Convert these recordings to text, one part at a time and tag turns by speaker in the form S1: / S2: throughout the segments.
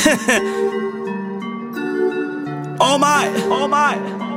S1: Oh my.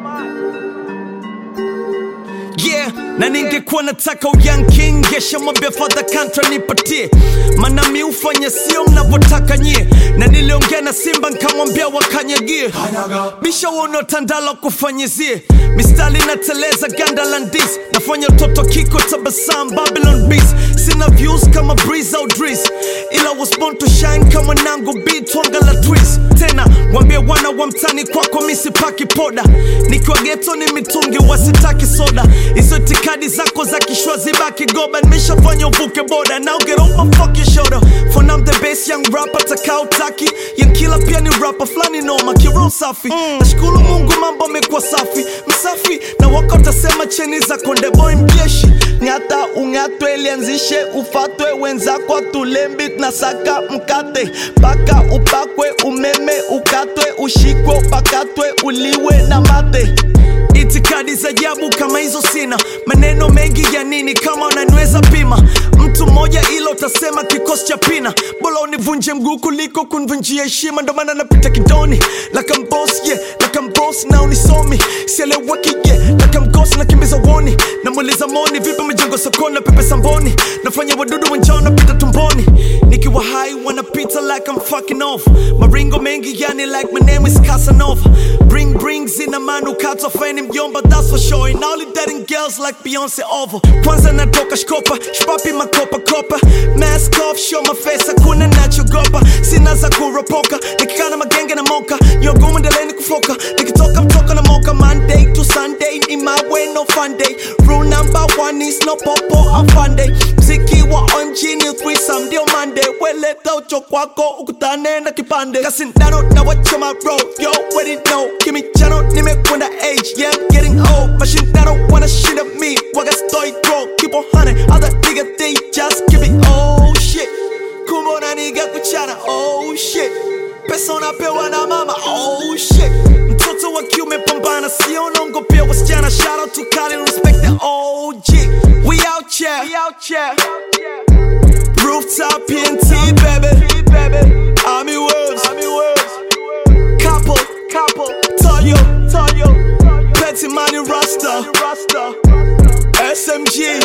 S1: Yeah, na ningekuwa nataka Young King gesha mwambia Father Kantra nipatie, maana mi ufanya sio mnavotaka nyie. Na niliongea na Simba nkamwambia wakanyagie, bisha wono tandala kufanyizie. Mistali na teleza ganda landis, nafanya toto kiko tabasam Babylon Beast. Sina views kama Breeze au Driz, ila was born to shine kama nangu beat wanga la twist. Tena wambia wana wa mtani kwako misi paki poda, nikiwa ghetto ni mitungi wasitaki soda. Izo itikadi zako za kishwa zibaki goba, nimeshafanya uvuke boda. Now get off my fucking shoulder, for now I'm the best young rapper takao taki. Young killer pia ni rapper flani noma kiro safi. Nashukuru Mungu mambo mekuwa safi, msafi na wako utasema cheni za konde boy mjeshi. Ngata ungatwe lianzishe ufatwe wenzako tulembi na saka mkate. Paka upakwe umeme ukatwe ushikwe upakatwe uliwe na mate. Itikadi za ajabu kama hizo sina, maneno mengi ya nini kama unaniweza pima. Mtu mmoja ilo utasema kikosi cha pina, bora univunje mguu kuliko kunivunjia heshima. Ndo maana napita kidoni like I'm boss, yeah, like I'm boss na unisomi. Sieleweki, yeah, like I'm ghost na kimbiza woni. Namuliza moni vipi mjengo sokoni na pepe samboni. Nafanya wadudu wenjao napita tumboni. Nikiwa high wanapita like I'm fucking off. Maringo mengi yani like my name is Casanova. Bring zina manukato feni mjomba, that's for sure. And all it dating girls like Beyonce over. Kwanza natoka shkopa, shpapi makopa kopa. Mask off, show my face, hakuna nachogopa. Sina za kuropoka, nikikana magenge na moka. Nyogo mwendeleni kufoka, nikitoka mtoka na moka. Monday to Sunday, in my way no fun day. Rule number 1 is no popo on fun day. Mziki wa OMG ni threesome ndio Monday. Weleta ucho kwako ukutane na kipande. Kasindano na wacha my road, yo already know. Give me channel, nimekwenda age, yeah I'm getting old. Machine that don't wanna shit at me, waga story throw. Keep on hunting, other nigga they just give it, oh shit. Kumona nigga kuchana, oh shit. Pesa unapewa na mama, oh shit. Mtoto wa kiume pambana, sio nongo pia wasichana. Shout out to Kali, respect the OG. We out here. Rooftop PNT, baby. Army words. Couple. Toyo. Petty money Rasta. SMG.